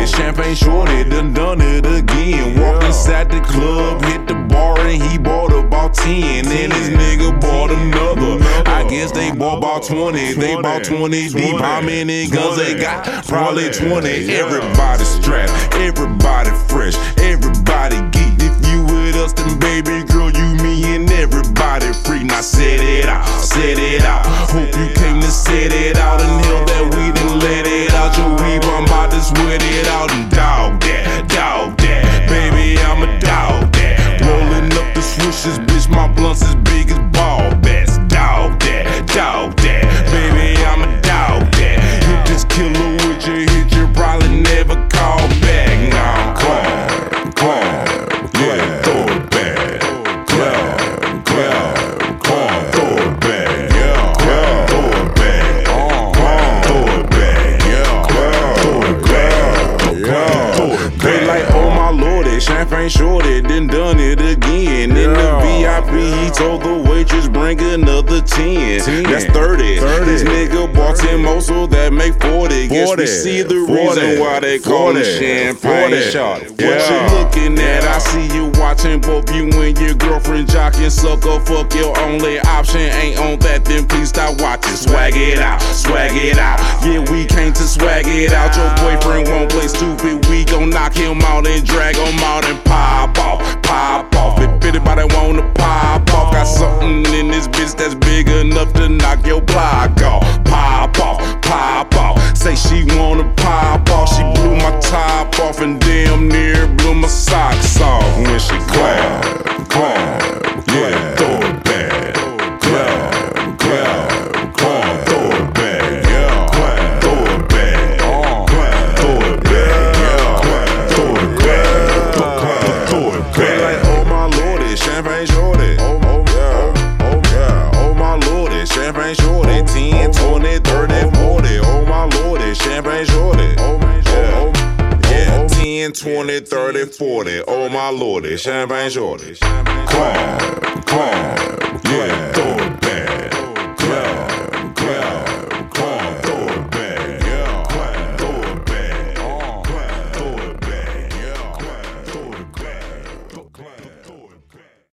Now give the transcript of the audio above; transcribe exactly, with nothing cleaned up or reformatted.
champagne shorty, done done it again. Walked inside the club, hit the bar, and he bought about ten. And this nigga bought another. I guess they bought about twenty. They bought twenty deep. How many guns they got? Probably twenty. Everybody strapped, everybody fresh, everybody geek. If you with us, then baby girl, you, me, and everybody free. Now set it out, set it out. Hope you came to set it out and held that weed and let it out. Your weed, I'm about to sweat it out and dog that, dog that. Baby, I'm a dog that. Rolling up the swooshes, bitch, my blunts as big as ball bats. Dog that, dog that. Baby, I'm a dog that. Hit this killer with your hit, you probably never call back. Nah, clap, clap, yeah, throw it back. Clap, clap, clap, throw it back. Yeah, clap, throw it back. Clap, throw it back. Yeah, clap, throw it back. Yeah, throw it back. They like, oh my lordy, champagne shorty, then done it again. In the V I P, he told the waitress, bring another ten. That's thirty. This nigga bought ten more, so that make forty. Guess we see the reason why they call it champagne shorty. What you looking at? I see you watching both you and your girlfriend jocking. Sucker, fuck your only option. Ain't on that, then please stop watching. Swag it out, swag it out. Yeah, we came to swag it out. Your boyfriend won't play stupid. We gon' knock him out and drag him out and pop off, pop off. If anybody wanna pop off, got something in this bitch that's big enough to knock your block off. Pop off, pop off. Say she wanna pop off. She blew my top off and damn near blew my socks off when she clap, clap, yeah, throw it back. Clap, clap, clap, throw it back. Yeah, clap, throw it back. Clap, throw it back. Yeah, clap, throw it back. Clap, throw it back. Like, oh my lordy, champagne shorty. Oh, oh, yeah, oh, yeah, oh my lordy, champagne shorty. ten, twenty, thirty, forty. Oh my lordy, champagne shorty. Oh my yeah, ten, twenty, thirty, forty. Oh my lordy, champagne shorty. Clap, clap, yeah, throw it back.